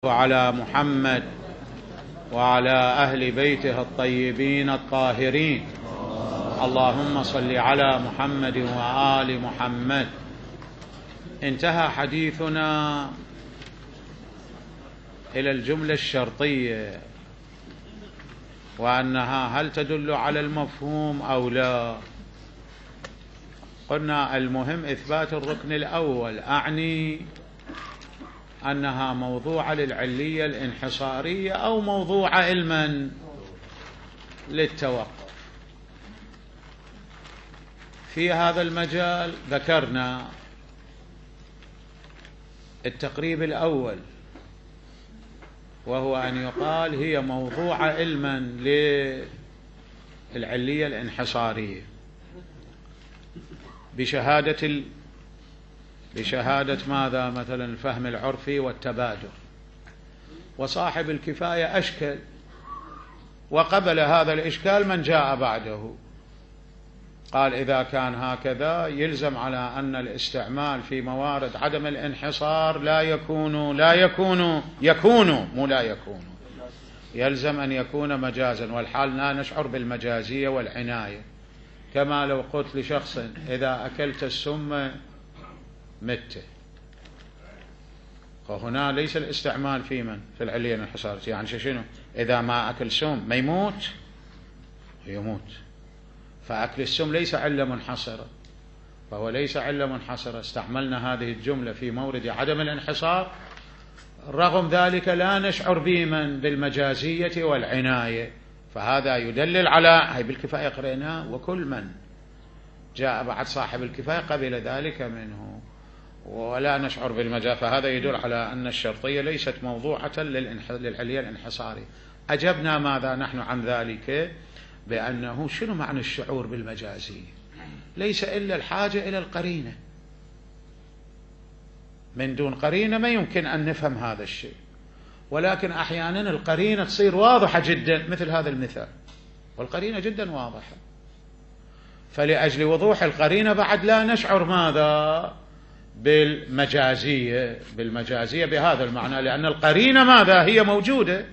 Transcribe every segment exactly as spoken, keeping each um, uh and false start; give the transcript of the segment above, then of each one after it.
وعلى محمد وعلى أهل بيته الطيبين الطاهرين. اللهم صل على محمد وآل محمد. انتهى حديثنا إلى الجملة الشرطية وأنها هل تدل على المفهوم أو لا. قلنا المهم إثبات الركن الأول، أعني أنها موضوعة للعلية الانحصارية أو موضوعة علما للتوقف. في هذا المجال ذكرنا التقريب الأول، وهو أن يقال هي موضوعة علما للعلية الانحصارية بشهادة ال... بشهادة ماذا؟ مثلا الفهم العرفي والتبادر. وصاحب الكفاية أشكل، وقبل هذا الإشكال من جاء بعده قال إذا كان هكذا يلزم على أن الاستعمال في موارد عدم الانحصار لا يكون لا يكون يكون مو لا يكون يلزم أن يكون مجازا، والحال لا نشعر بالمجازية والعناية. كما لو قلت لشخص إذا أكلت السم مت، وهنا ليس الاستعمال في من في العلية الانحصارية، يعني شنو؟ إذا ما أكل سم ما يموت يموت، فأكل السم ليس علة منحصرة، فهو ليس علة منحصرة. استعملنا هذه الجملة في مورد عدم الانحصار، رغم ذلك لا نشعر بمن بالمجازية والعناية، فهذا يدلل على هي بالكفاية قرأناه، وكل من جاء بعد صاحب الكفاية قبل ذلك منه ولا نشعر بالمجاز، فهذا يدل على أن الشرطية ليست موضوعة للعلية الانحصارية. أجبنا ماذا نحن عن ذلك؟ بأنه شنو معنى الشعور بالمجازية؟ ليس إلا الحاجة إلى القرينة، من دون قرينة ما يمكن أن نفهم هذا الشيء، ولكن أحيانا القرينة تصير واضحة جدا، مثل هذا المثال والقرينة جدا واضحة، فلأجل وضوح القرينة بعد لا نشعر ماذا؟ بالمجازية بالمجازية بهذا المعنى، لأن القرينة ماذا؟ هي موجودة،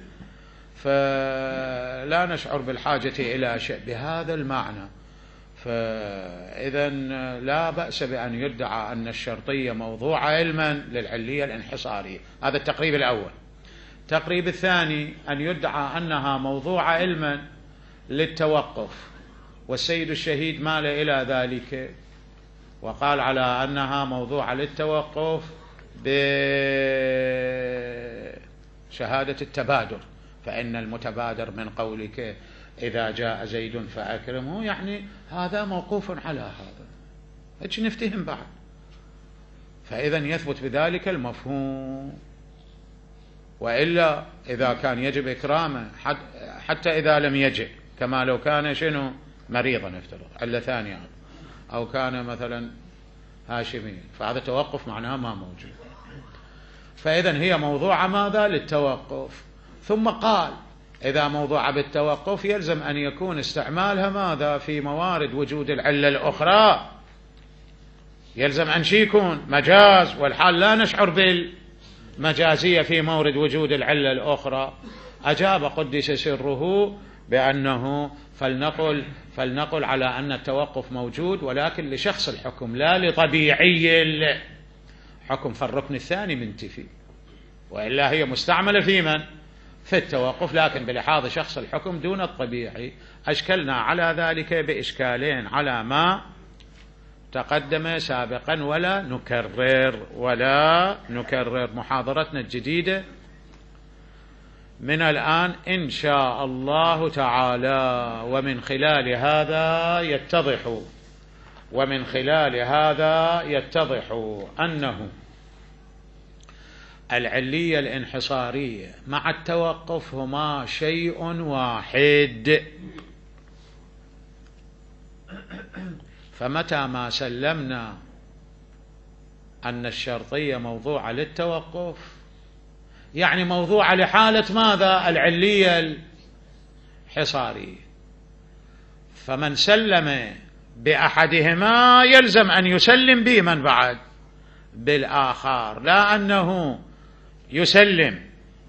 فلا نشعر بالحاجة إلى شيء بهذا المعنى. فإذا لا بأس بأن يدعى أن الشرطية موضوع علما للعلية الانحصارية. هذا التقريب الأول. التقريب الثاني أن يدعى أنها موضوع علما للتوقف، والسيد الشهيد مال إلى ذلك وقال على أنها موضوعة للتوقف بشهادة التبادر، فإن المتبادر من قولك إذا جاء زيد فأكرمه، يعني هذا موقوف على هذا، هيك نفتهم بعد، فإذا يثبت بذلك المفهوم. وإلا إذا كان يجب إكرامه حتى إذا لم يجب، كما لو كان شنو مريضا نفترض علة ثانية، أو كان مثلا هاشمي، فهذا توقف معناها ما موجود. فإذا هي موضوعة ماذا؟ للتوقف. ثم قال إذا موضوعة بالتوقف يلزم أن يكون استعمالها ماذا؟ في موارد وجود العلة الأخرى، يلزم أن يكون مجاز، والحال لا نشعر بالمجازية في مورد وجود العلة الأخرى. أجاب قدس سره بأنه فلنقل فلنقل على أن التوقف موجود، ولكن لشخص الحكم لا لطبيعي الحكم، فالركن الثاني منتفي، وإلا هي مستعملة في من؟ في التوقف، لكن بلحاظ شخص الحكم دون الطبيعي. أشكلنا على ذلك بإشكالين على ما تقدم سابقا، ولا نكرر ولا نكرر. محاضرتنا الجديدة من الآن إن شاء الله تعالى، ومن خلال هذا يتضح ومن خلال هذا يتضح أنه العلية الانحصارية مع التوقف هما شيء واحد. فمتى ما سلمنا أن الشرطية موضوعة للتوقف، يعني موضوعة لحالة ماذا؟ العلية الحصارية، فمن سلم بأحدهما يلزم أن يسلم بمن بعد؟ بالآخر، لا أنه يسلم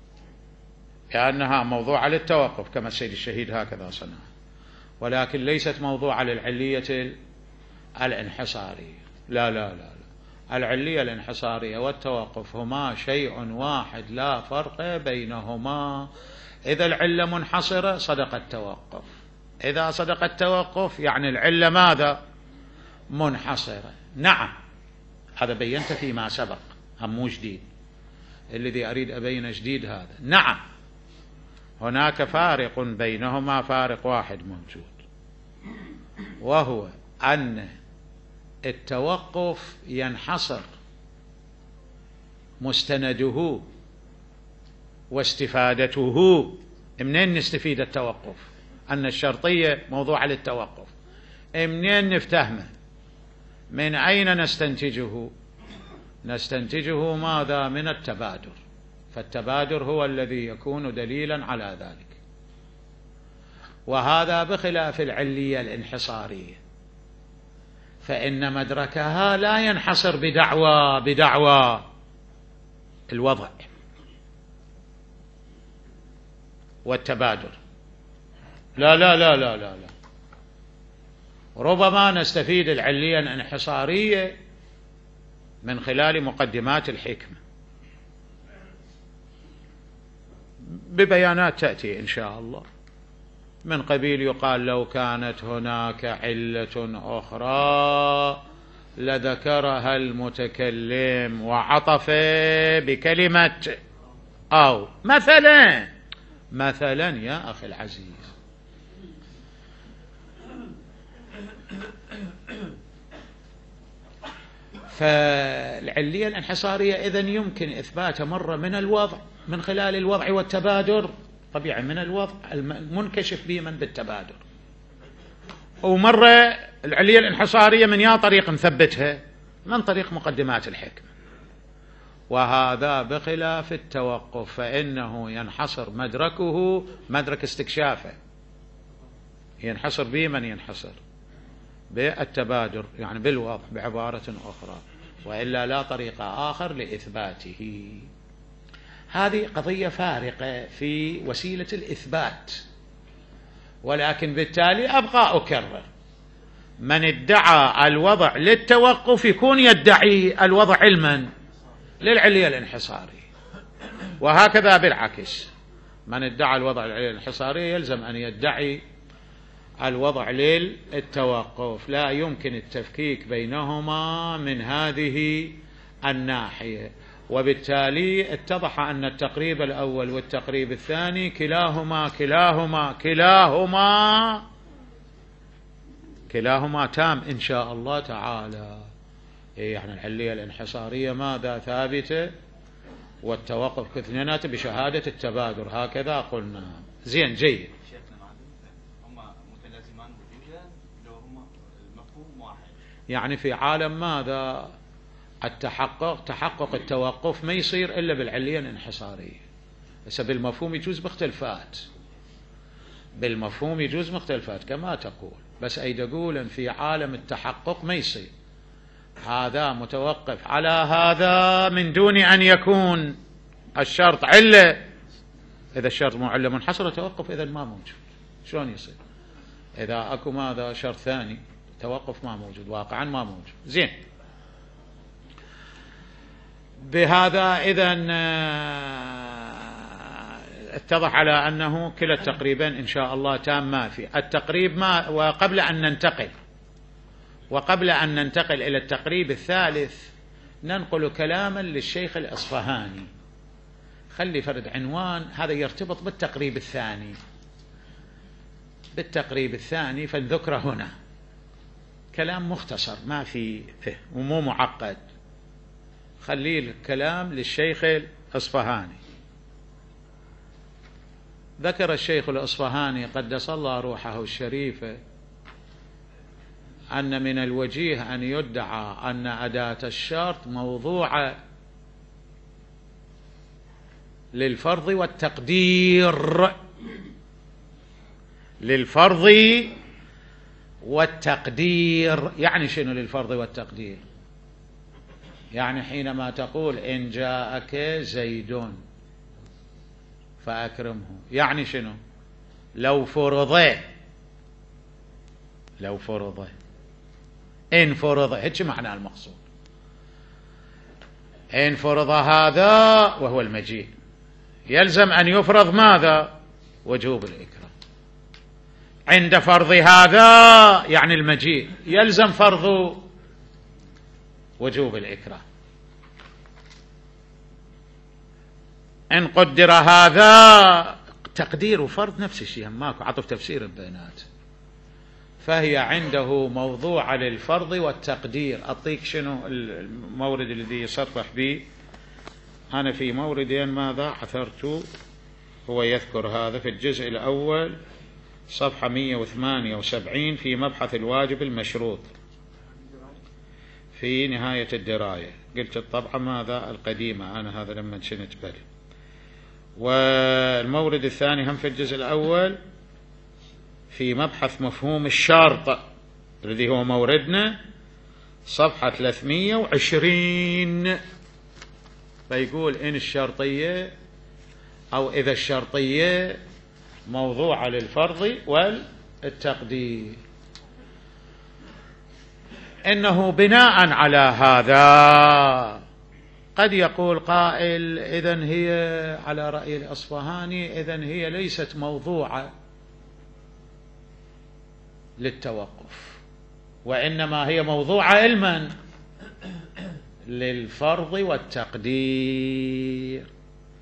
لأنها موضوعة للتوقف كما السيد الشهيد هكذا صنع، ولكن ليست موضوعة للعلية الانحصارية. لا لا لا, لا. العلية الانحصارية والتوقف هما شيء واحد لا فرق بينهما. إذا العلة منحصرة صدق التوقف، إذا صدق التوقف يعني العلة ماذا؟ منحصرة. نعم، هذا بينت فيما سبق، هم مو جديد، الذي أريد أبين جديد هذا. نعم، هناك فارق بينهما، فارق واحد موجود، وهو أن التوقف ينحصر مستنده واستفادته. منين نستفيد التوقف؟ أن الشرطية موضوعة للتوقف، منين نفتهمه؟ من أين نستنتجه؟ نستنتجه ماذا؟ من التبادر، فالتبادر هو الذي يكون دليلا على ذلك، وهذا بخلاف العلية الانحصارية، فإن مدركها لا ينحصر بدعوى بدعوى الوضع والتبادر. لا لا لا لا لا, لا. ربما نستفيد العلية الانحصارية من خلال مقدمات الحكمة ببيانات تأتي إن شاء الله، من قبيل يقال لو كانت هناك علة أخرى لذكرها المتكلم وعطف بكلمة أو مثلا مثلا يا أخي العزيز. فالعلية الانحصارية إذن يمكن إثباتها مرة من الوضع، من خلال الوضع والتبادر، طبيعي من الوضع المنكشف به من بالتبادر، ومرة العلية الانحصارية من يا طريق نثبتها؟ من طريق مقدمات الحكم. وهذا بخلاف التوقف، فإنه ينحصر مدركه مدرك استكشافه، ينحصر به من ينحصر بالتبادر، يعني بالوضع بعبارة أخرى، وإلا لا طريق آخر لإثباته. هذه قضية فارقة في وسيلة الإثبات، ولكن بالتالي أبقى أكرر، من ادعى الوضع للتوقف يكون يدعي الوضع علما للعلية الانحصارية، وهكذا بالعكس، من ادعى الوضع للعلية الانحصارية يلزم أن يدعي الوضع للتوقف. لا يمكن التفكيك بينهما من هذه الناحية، وبالتالي اتضح أن التقريب الأول والتقريب الثاني كلاهما كلاهما كلاهما كلاهما تام إن شاء الله تعالى. يعني العلية الانحصارية ماذا؟ ثابتة، والتوقف كاثنينات بشهادة التبادر، هكذا قلنا. زين، جيد. يعني في عالم ماذا؟ التحقق، تحقق التوقف ما يصير إلا بالعلية الانحصارية. بس بالمفهوم يجوز باختلفات، بالمفهوم يجوز باختلفات كما تقول، بس أي تقول إن في عالم التحقق ما يصير، هذا متوقف على هذا من دون أن يكون الشرط علة. إذا الشرط مو علة منحصرة توقف إذا ما موجود، شلون يصير؟ إذا أكو ماذا شرط ثاني توقف ما موجود، واقعا ما موجود. زين، بهذا إذن اتضح على أنه كلا التقريبين إن شاء الله تام ما في التقريب. ما وقبل أن ننتقل وقبل أن ننتقل إلى التقريب الثالث ننقل كلاما للشيخ الأصفهاني. خلي فرد عنوان، هذا يرتبط بالتقريب الثاني، بالتقريب الثاني فنذكره هنا. كلام مختصر ما في فيه ومو معقد، خليه الكلام للشيخ الأصفهاني. ذكر الشيخ الأصفهاني قدس الله روحه الشريفة أن من الوجيه أن يدعى أن أداة الشرط موضوعة للفرض والتقدير، للفرض والتقدير. يعني شنو للفرض والتقدير؟ يعني حينما تقول إن جاءك زيد فأكرمه يعني شنو؟ لو فرض لو فرض إن فرض، هيك معنى المقصود. إن فرض هذا وهو المجيء يلزم أن يفرض ماذا؟ وجوب الإكرام. عند فرض هذا يعني المجيء يلزم فرض وجوب الإكرام. إن قدر هذا تقدير وفرض نفس الشيء، ماكو عطف تفسير بينات، فهي عنده موضوع للفرض والتقدير. أعطيك شنو المورد الذي يصرح به؟ أنا في موردين ماذا عثرت، هو يذكر هذا في الجزء الأول صفحة مئة وثمانية وسبعين في مبحث الواجب المشروط في نهاية الدراية. قلت الطبعة ماذا القديمة أنا هذا لما شنت بل. والمورد الثاني هم في الجزء الأول في مبحث مفهوم الشرط الذي هو موردنا صفحة ثلاثمئة وعشرين، فيقول إن الشرطية أو إذا الشرطية موضوعة للفرض والتقدير، إنه بناء على هذا قد يقول قائل إذن هي على رأي الأصفهاني إذن هي ليست موضوعة للتوقف، وإنما هي موضوعة علما للفرض والتقدير.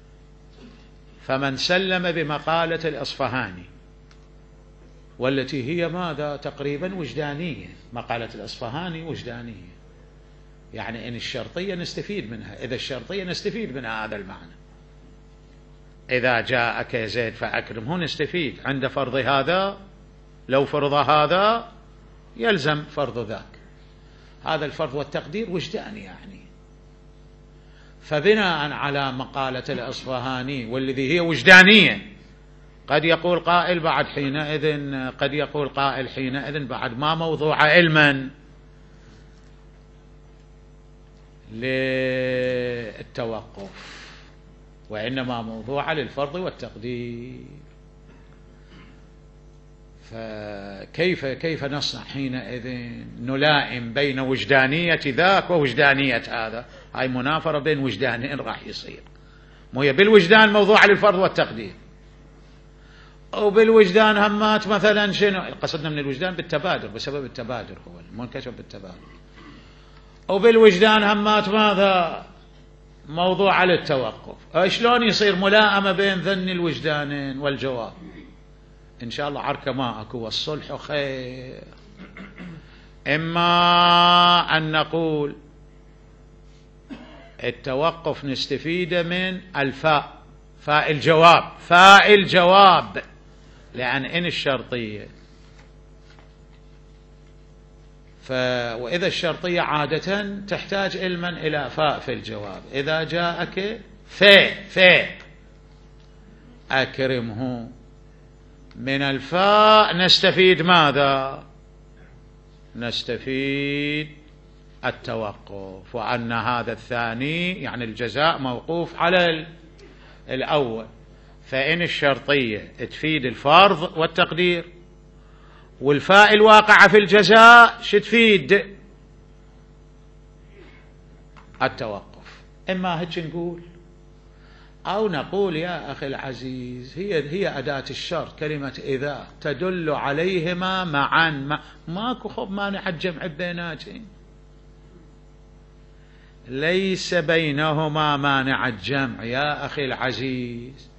فمن سلم بمقالة الأصفهاني والتي هي ماذا تقريبا وجدانية، مقالة الأصفهاني وجدانية، يعني إن الشرطية نستفيد منها، إذا الشرطية نستفيد من هذا المعنى، إذا جاءك زيد فأكرمه نستفيد عند فرض هذا، لو فرض هذا يلزم فرض ذاك. هذا الفرض والتقدير وجداني يعني. فبناء على مقالة الأصفهاني والذي هي وجدانية قد يقول قائل بعد حينئذ قد يقول قائل حينئذ بعد ما موضوع علما للتوقف، وإنما موضوع للفرض والتقدير. فكيف كيف نصنع حينئذ؟ نلائم بين وجدانية ذاك ووجدانية هذا، هاي منافرة بين وجدانين راح يصير، مو هي بالوجدان موضوع للفرض والتقدير، وبالوجدان همات مثلا شنو قصدنا من الوجدان بالتبادر، بسبب التبادر هو المنكشف بالتبادر، وبالوجدان همات ماذا موضوع للتوقف. شلون يصير ملائمة بين ذن الوجدانين والجواب؟ إن شاء الله عركة ما أكو والصلح خير. إما أن نقول التوقف نستفيد من الفاء، فاء الجواب، فاء الجواب، لأن إن الشرطية ف... وإذا الشرطية عادة تحتاج علما إلى فاء في الجواب، إذا جاءك فاء فاء أكرمه من الفاء نستفيد ماذا؟ نستفيد التوقف، وأن هذا الثاني يعني الجزاء موقوف على الأول. فإن الشرطية تفيد الفرض والتقدير، والفاء الواقعة في الجزاء شتفيد؟ التوقف. إما هيك نقول أو نقول يا أخي العزيز هي هي أداة الشرط، كلمة إذا تدل عليهما معا، ما ماكو خب مانع الجمع بيناتهم، ليس بينهما مانع الجمع يا أخي العزيز.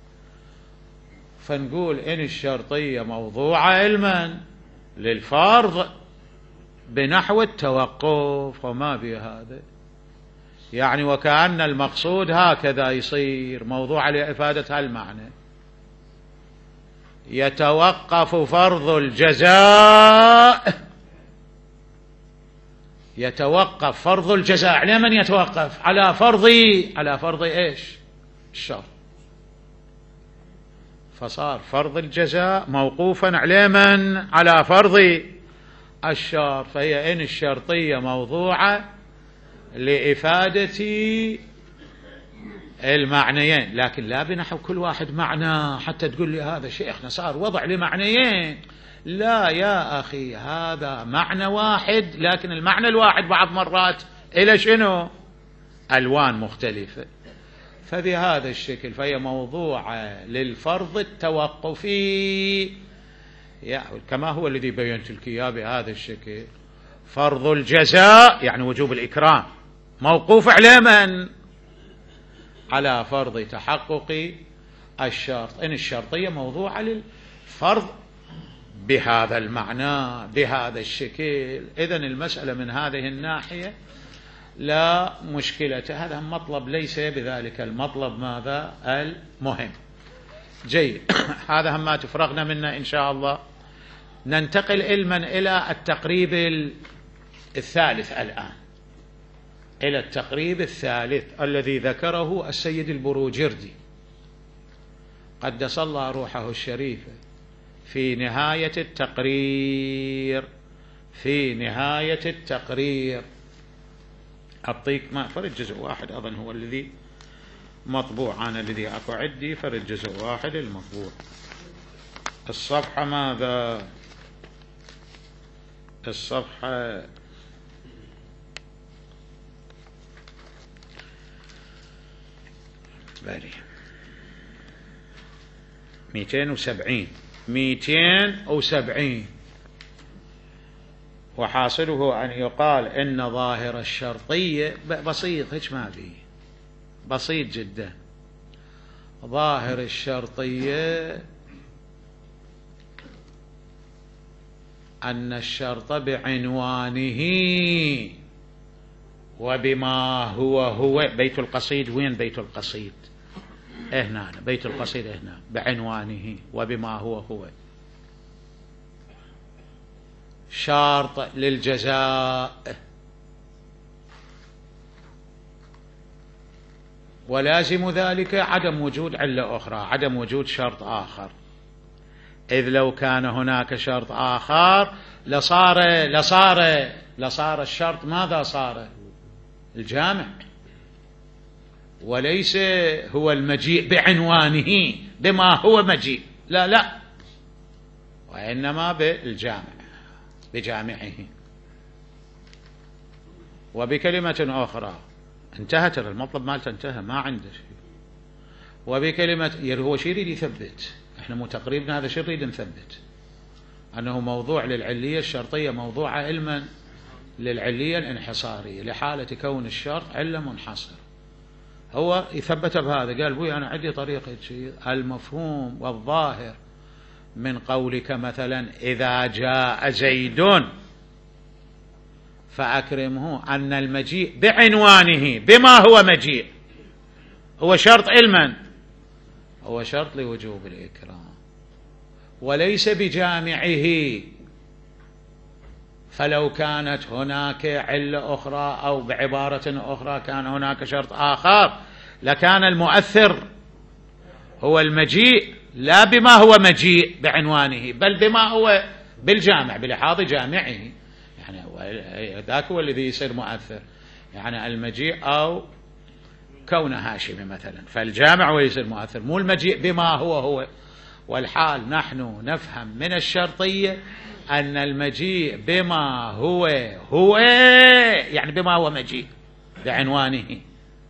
فنقول إن الشرطية موضوعة علما للفرض بنحو التوقف، وما بهذا يعني وكأن المقصود هكذا يصير موضوع لإفادة هالمعنى. يتوقف فرض الجزاء، يتوقف فرض الجزاء على من يتوقف؟ على فرض، على فرض إيش؟ الشرط. فصار فرض الجزاء موقوفا على من؟ على فرض الشرط. فهي إن الشرطية موضوعة لإفادة المعنيين، لكن لا بنحو كل واحد معنى حتى تقول لي هذا شيخنا صار وضع لمعنيين. لا يا أخي، هذا معنى واحد، لكن المعنى الواحد بعض مرات إلى شنو؟ ألوان مختلفة. فبهذا الشكل فهي موضوعة للفرض التوقفي، كما هو الذي بينت لك إياه بهذا الشكل. فرض الجزاء يعني وجوب الإكرام موقوف على من؟ على فرض تحقق الشرط. إن الشرطية موضوعة للفرض بهذا المعنى بهذا الشكل. إذن المسألة من هذه الناحية لا مشكلة. هذا مطلب ليس بذلك المطلب ماذا المهم. جيد. هذا هم ما تفرغنا منه إن شاء الله. ننتقل علما إلى التقريب الثالث الآن، إلى التقريب الثالث الذي ذكره السيد البروجردي قدس الله روحه الشريفة في نهاية التقرير. في نهاية التقرير أعطيك ما فرد جزء واحد أظن هو الذي مطبوع، أنا الذي أكو عندي فرد جزء واحد المطبوع. الصفحة ماذا؟ الصفحة بالي مئتين وسبعين مئتين وسبعين. وحاصله أن يقال إن ظاهر الشرطية بسيط، هيك ما فيه، بسيط جدا. ظاهر الشرطية أن الشرط بعنوانه وبما هو هو. بيت القصيد وين بيت القصيد؟ هنا بيت القصيد هنا بعنوانه وبما هو هو شرط للجزاء، ولازم ذلك عدم وجود علة أخرى، عدم وجود شرط آخر. إذ لو كان هناك شرط آخر لصار لصار لصار الشرط ماذا صار؟ الجامع، وليس هو المجيء بعنوانه بما هو مجيء، لا لا، وإنما بالجامع بجامعه. وبكلمة أخرى انتهت المطلب مالته، انتهى ما عنده شيء. وبكلمة هو شيء يريد يثبت، احنا مو تقريبنا هذا شيء نريد نثبت أنه موضوع للعلية الشرطية، موضوع علما للعلية الانحصارية لحالة كون الشرط علة منحصر. هو يثبت بهذا، قال بوي أنا عندي طريقة شيء المفهوم والظاهر من قولك مثلا إذا جاء زيد فأكرمه أن المجيء بعنوانه بما هو مجيء هو شرط علما، هو شرط لوجوب الإكرام وليس بجامعه. فلو كانت هناك علة أخرى أو بعبارة أخرى كان هناك شرط آخر لكان المؤثر هو المجيء لا بما هو مجيء بعنوانه بل بما هو بالجامع بلحاظ جامعه، يعني ذاك هو الذي يصير مؤثر، يعني المجيء أو كون هاشمي مثلا، فالجامع هو يصير مؤثر مو المجيء بما هو هو. والحال نحن نفهم من الشرطية أن المجيء بما هو هو يعني بما هو مجيء بعنوانه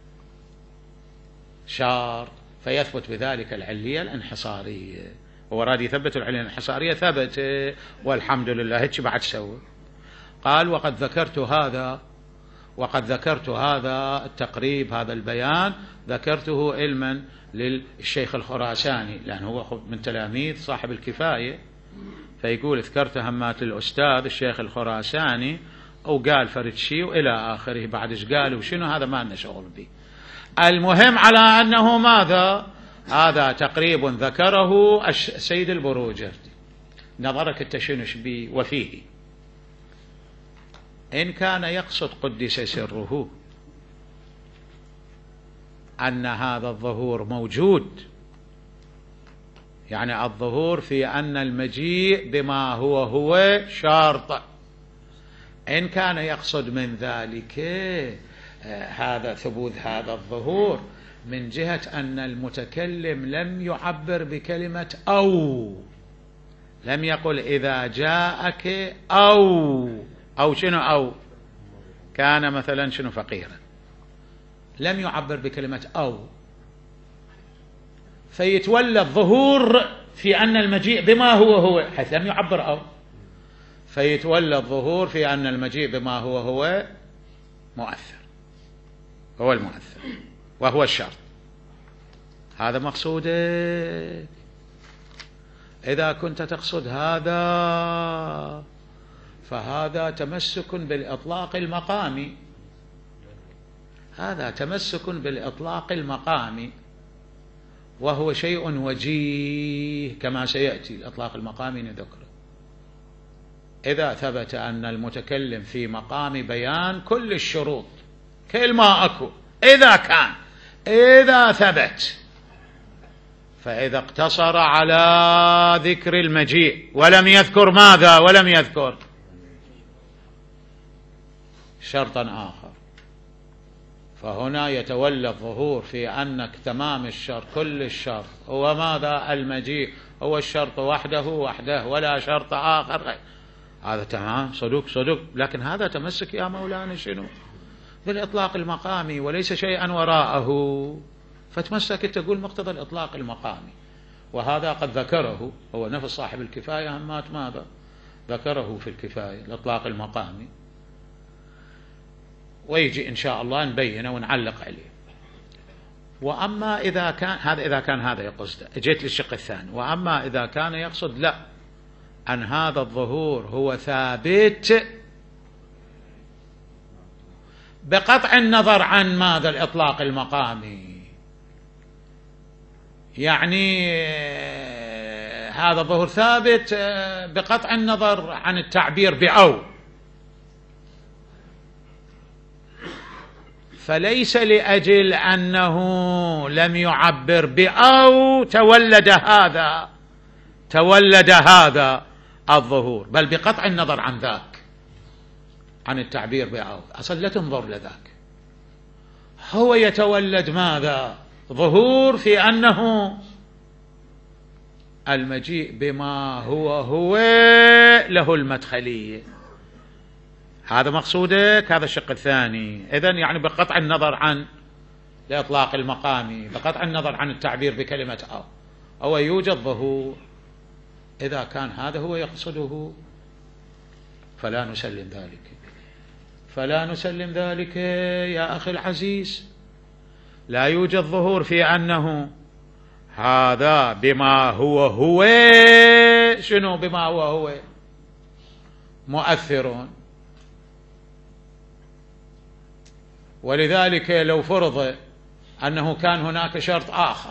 شرط، فيثبت بذلك العلية الانحصارية. هو راد يثبت العلية الانحصارية، ثبت والحمد لله. هيك بعد سوى قال وقد ذكرت هذا وقد ذكرت هذا التقريب، هذا البيان ذكرته علما للشيخ الخراساني لأنه هو من تلاميذ صاحب الكفاية، فيقول ذكرت همات الأستاذ الشيخ الخراساني وقال فرد شيء وإلى آخره. بعد ايش قال وشنو هذا ما لنا شغل به. المهم على أنه ماذا؟ هذا تقريب ذكره السيد البروجردي، نظرك التشنش به وفيه إن كان يقصد قدس سره أن هذا الظهور موجود، يعني الظهور في أن المجيء بما هو هو شرط. إن كان يقصد من ذلك هذا ثبوت هذا الظهور من جهة أن المتكلم لم يعبر بكلمة أو، لم يقل إذا جاءك أو أو شنو أو كان مثلا شنو فقيرا، لم يعبر بكلمة أو، فيتولى الظهور في أن المجيء بما هو هو، حيث لم يعبر أو، فيتولى الظهور في أن المجيء بما هو هو مؤثر، هو المؤثر وهو الشرط. هذا مقصودك. إذا كنت تقصد هذا فهذا تمسك بالإطلاق المقامي، هذا تمسك بالإطلاق المقامي، وهو شيء وجيه كما سيأتي. الإطلاق المقامي نذكره إذا ثبت أن المتكلم في مقام بيان كل الشروط كل ما أكو، إذا كان إذا ثبت، فإذا اقتصر على ذكر المجيء ولم يذكر ماذا؟ ولم يذكر شرطا آخر، فهنا يتولى الظهور في أنك تمام الشرط كل الشرط هو ماذا؟ المجيء، هو الشرط وحده وحده ولا شرط آخر غير. هذا تمام صدق صدق، لكن هذا تمسك يا مولانا شنو؟ بالإطلاق المقامي وليس شيئا وراءه، فتمسك تقول مقتضى الإطلاق المقامي. وهذا قد ذكره هو نفس صاحب الكفاية همات ماذا؟ ذكره في الكفاية الإطلاق المقامي، ويجي إن شاء الله نبينه ونعلق عليه. وأما إذا كان هذا إذا كان هذا يقصد، جيت للشق الثاني، وأما إذا كان يقصد لا أن هذا الظهور هو ثابت بقطع النظر عن ماذا؟ الإطلاق المقامي، يعني هذا الظهور ثابت بقطع النظر عن التعبير بأو، فليس لأجل أنه لم يعبر بأو تولد هذا تولد هذا الظهور، بل بقطع النظر عن ذاك، عن التعبير بأو. أصلا لا تنظر لذاك، هو يتولد ماذا؟ ظهور في أنه المجيء بما هو هو له المدخلية. هذا مقصودك، هذا الشق الثاني. إذن يعني بقطع النظر عن الإطلاق المقامي، بقطع النظر عن التعبير بكلمة أو، أو يوجد ظهور. إذا كان هذا هو يقصده فلا نسلم ذلك، فلا نسلم ذلك يا أخي العزيز. لا يوجد ظهور في أنه هذا بما هو هو شنو؟ بما هو هو مؤثر. ولذلك لو فرض أنه كان هناك شرط آخر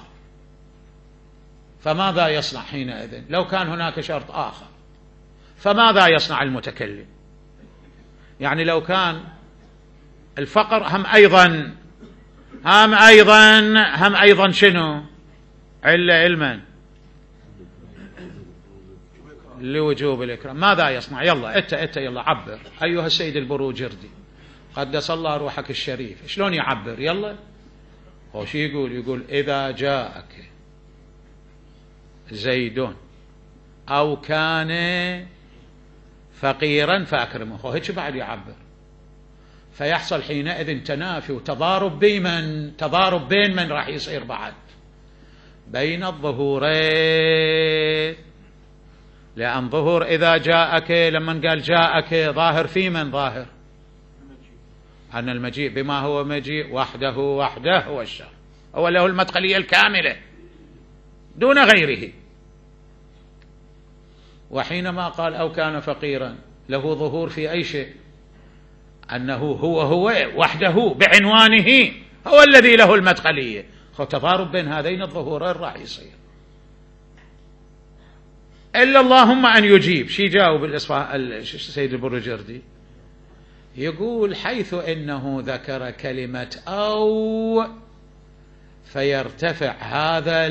فماذا يصنع حينئذ؟ لو كان هناك شرط آخر فماذا يصنع المتكلم؟ يعني لو كان الفقر هم أيضا هم أيضا هم أيضا شنو؟ علة علما لوجوب الإكرام، ماذا يصنع؟ يلا إتا إتا يلا عبر أيها السيد البروجردي قدس الله روحك الشريف. شلون يعبر؟ يلا هو شو يقول؟ يقول إذا جاءك زيد أو كان فقيرا فأكرمه. هو هيك بعد يعبر، فيحصل حينئذ تنافي وتضارب بمن؟ تضارب بين من راح يصير بعد؟ بين الظهورين. لأن ظهور إذا جاءك لما قال جاءك ظاهر في من؟ ظاهر أن المجيء بما هو مجيء وحده وحده هو الشر، هو له المدخلية الكاملة دون غيره. وحينما قال أو كان فقيرا له ظهور في أي شيء؟ أنه هو هو وحده بعنوانه هو الذي له المدخلية. تضارب بين هذين الظهورين راح يصير، إلا اللهم أن يجيب. شي جاوب السيد البروجردي؟ يقول حيث إنه ذكر كلمة أو فيرتفع هذا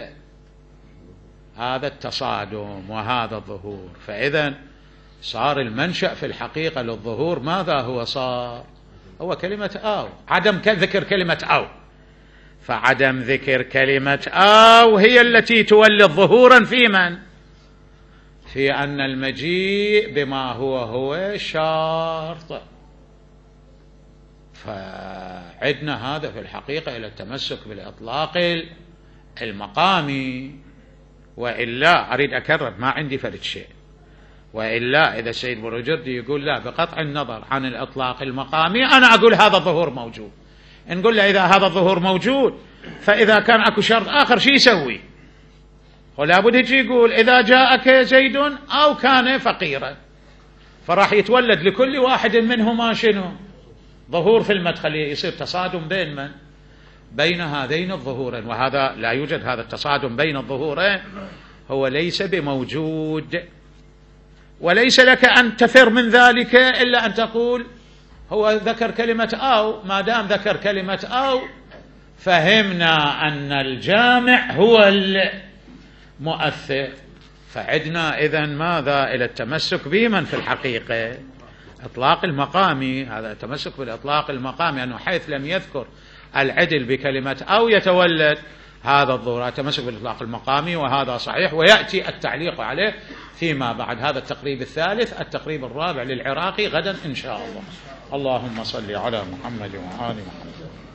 هذا التصادم وهذا الظهور، فإذا صار المنشأ في الحقيقة للظهور ماذا هو؟ صار هو كلمة أو، عدم ذكر كلمة أو. فعدم ذكر كلمة أو هي التي تولد ظهورا في من؟ في أن المجيء بما هو هو شرط. فعدنا هذا في الحقيقة إلى التمسك بالإطلاق المقامي. وإلا أريد أكرر ما عندي فرد شيء، وإلا إذا السيد بروجردي يقول لا بقطع النظر عن الإطلاق المقامي أنا أقول هذا الظهور موجود، نقول له إذا هذا الظهور موجود فإذا كان أكو شرط آخر شي يسوي؟ ولا بد يجي يقول إذا جاءك زيد أو كان فقيرا، فراح يتولد لكل واحد منهما شنو؟ ظهور في المدخل، يصير تصادم بين من؟ بين هذين الظهورين. وهذا لا يوجد، هذا التصادم بين الظهورين هو ليس بموجود، وليس لك أن تفر من ذلك إلا أن تقول هو ذكر كلمة أو، ما دام ذكر كلمة أو فهمنا أن الجامع هو المؤثر. فعدنا إذن ماذا؟ إلى التمسك بمن في الحقيقة؟ إطلاق المقامي. هذا التمسك بالإطلاق المقامي أنه حيث لم يذكر العدل بكلمة أو يتولد هذا الظهور، التمسك بالإطلاق المقامي، وهذا صحيح. ويأتي التعليق عليه فيما بعد. هذا التقريب الثالث. التقريب الرابع للعراقي غدا إن شاء الله. اللهم صل على محمد وآل محمد.